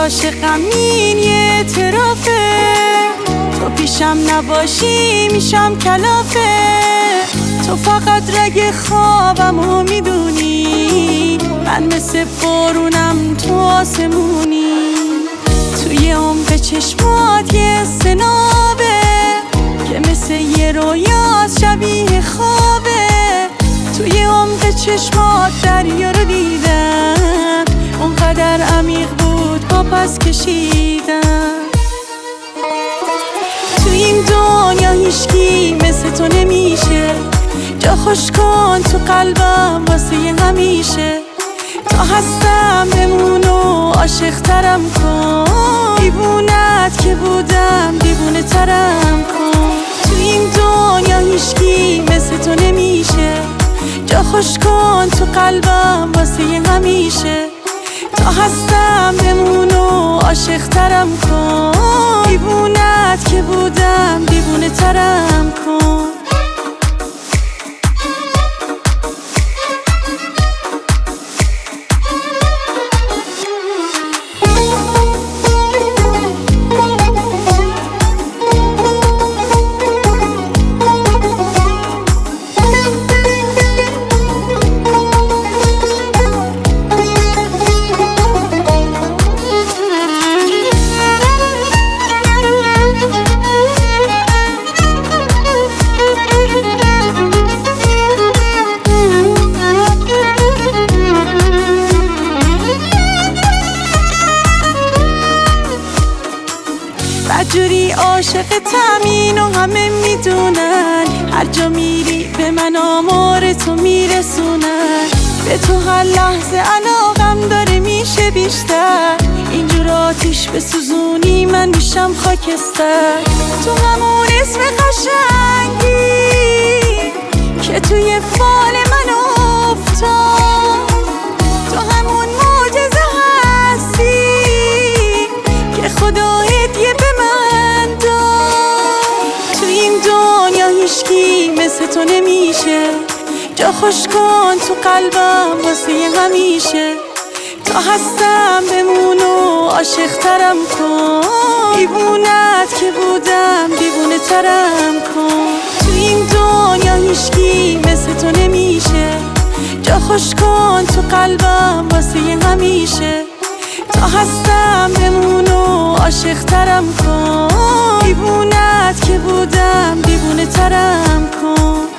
عاشقم این یه اعترافه، تو پیشم نباشی میشم کلافه. تو فقط رگ خوابمو میدونی، من مثل بارونم تو آسمونی. توی عمق چشمات یه سنابه که مثل یه رویاست شبیه خوابه. توی عمق چشمات دریا رو دیدم، اونقدر عمیق بود پا پس کشیدم. تو این دنیا هیچکی مثل تو نمیشه، جا خوش کن تو قلبم واسه همیشه. تا هستم بمون و عاشق ترم کن، دیوونت که بودم دیوونه ترم کن. تو این دنیا هیچکی مثل تو نمیشه، جا خوش کن تو قلبم واسه همیشه. تا هستم بمون و عاشق ترم کن، دیوونت که بودم دیوونه ترم کن. بدجوری عاشقتم اینو همه میدونن، هر جا میری به من آمار تو میرسونن. به تو هر لحظه علاقم داره میشه بیشتر، اینجور آتیش به سوزونی من میشم خاکستر. تو همون اسم قشنگی که توی فال من افتاد، تو همون معجزه هستی که خدا هدیه به من داد. تو این دنیا هیچکی مثل تو نمیشه، جا خوش کن تو قلبم واسه همیشه. تا هستم بمون و عاشق ترم کن، دیوونت که بودم دیوونه ترم کن. تو این دنیا هیچکی مثل تو نمیشه، جا خوش کن تو قلبم واسه همیشه. تا هستم بمون و عاشق ترم کن، دیوونت که بودم دیوونه ترم کن.